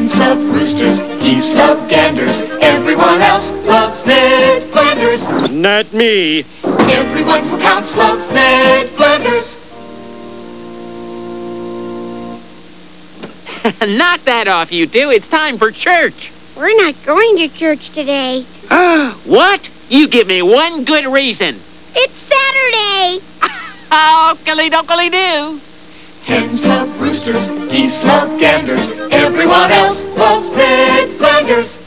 Hens love roosters, geese love ganders, everyone else loves Ned Flanders. Not me. Everyone who counts loves Ned Flanders. Knock that off, you two. It's time for church. We're not going to church today. What? You give me one good reason. It's Saturday. Okily-dokily-doo. Hens love roosters, geese love ganders, everyone else loves Ned Flanders.